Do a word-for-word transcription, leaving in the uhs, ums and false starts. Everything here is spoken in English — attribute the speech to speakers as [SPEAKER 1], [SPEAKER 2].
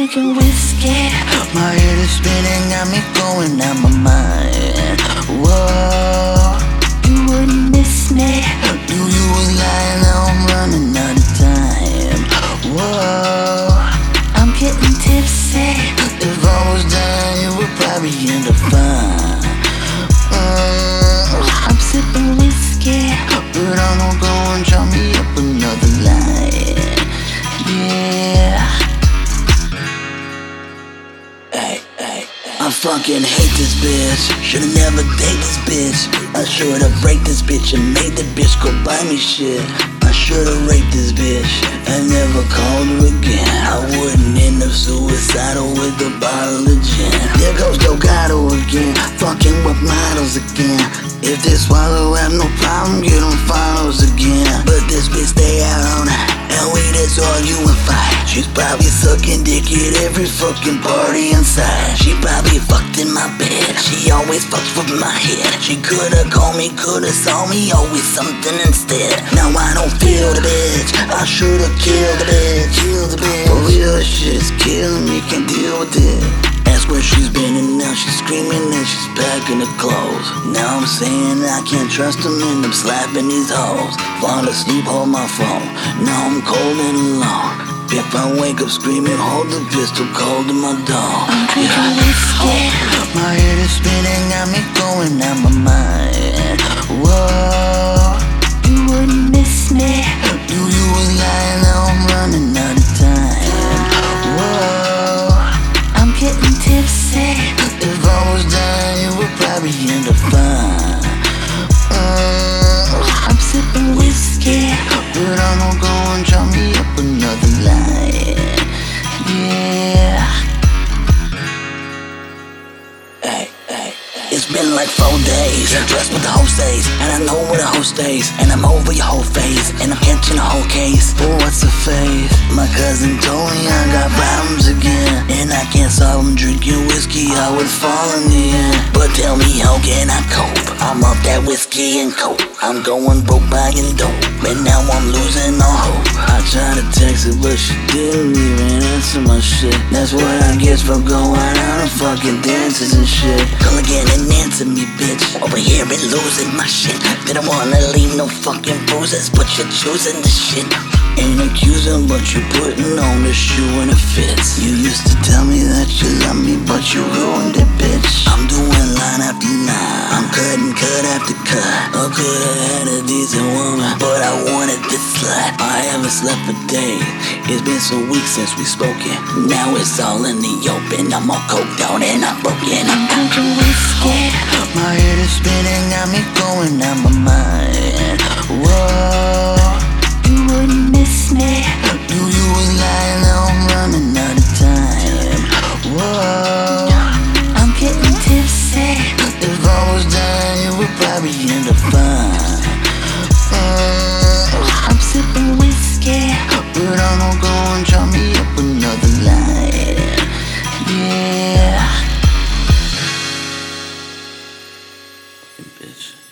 [SPEAKER 1] drinking whiskey.
[SPEAKER 2] My head is spinning, got me going out my mind. Whoa,
[SPEAKER 1] You wouldn't miss me.
[SPEAKER 2] knew you was lying, now I'm running out of time. Whoa,
[SPEAKER 1] I'm getting tipsy.
[SPEAKER 2] if I was dying, you would probably end up fine. Mm,
[SPEAKER 1] I'm sipping whiskey.
[SPEAKER 2] but I'm gonna go and draw me up another line. Yeah. Hey, hey, I fucking hate this bitch. Should've never dated this bitch. I should've raped this bitch and made the bitch go buy me shit. I should've raped this bitch and never called her again. I wouldn't end up suicidal with a bottle of gin. There goes Delgado again, fucking with models again. If they swallow, have no problem, get on finals again. But this bitch stay out on it, and we just argue and fight. She's probably sucking dick at every fucking party inside. She probably fucked in my bed, she always fucks with my head. She could've called me, could've saw me, always something instead. Now I don't feel the bitch, I should've killed the bitch. Killed the bitch. For real, shit's killing me, can't deal with it. Ask where she's been and now she's screaming and she's packing her clothes. Now I'm saying I can't trust them and I'm slapping these hoes. Fall asleep, hold my phone, now I'm cold and alone. If I wake up screaming, hold the pistol cold to my dome.
[SPEAKER 1] I'm drinking whiskey.
[SPEAKER 2] My head is spinning, got me going out my mind. Whoa,
[SPEAKER 1] You wouldn't miss me.
[SPEAKER 2] knew you was lying, now I'm running out of time. Whoa,
[SPEAKER 1] I'm getting tipsy.
[SPEAKER 2] if I was dying, you would probably end up fine. Mm,
[SPEAKER 1] I'm sipping whiskey.
[SPEAKER 2] but I'm gonna go and draw me up another line. Yeah. Hey, hey, hey. It's been like four days, dressed with the whole stays, and I know where the whole stays, and I'm over your whole face, and I'm catching the whole case. Oh, what's the face? My cousin told me I got problems again, and I can't solve them drinking whiskey, I would fall in the end. But tell me, how can I cope? I'm off that whiskey and coke, I'm going broke buying dope, and now I'm losing all hope. I tried to text her, but she didn't even answer my shit. That's what I guess for going out and fucking dances and shit. Come again and answer me, bitch. Over here and losing my shit. Didn't wanna leave no fucking bruises, but you're choosing the shit. Ain't accusing, but you're putting on the shoe and it fits. You used to tell me that you love me, but you ruined it, bitch. I'm doing line after line, I'm cutting cut after cut. I could've had a decent woman, but I wanted this slut. I haven't slept for days, it's been some weeks since we spoken. Now it's all in the open, I'm all coked out and I'm broken.
[SPEAKER 1] I'm drinking whiskey.
[SPEAKER 2] My head is spinning, got me going out my mind. Whoa,
[SPEAKER 1] You wouldn't miss me.
[SPEAKER 2] knew you was lying, now I'm running out of time. Whoa,
[SPEAKER 1] I'm getting tipsy.
[SPEAKER 2] if I was dying, you would probably end up fine. Mm,
[SPEAKER 1] I'm sipping whiskey.
[SPEAKER 2] but I'm gonna go and draw me up another line. Yeah. Bitch.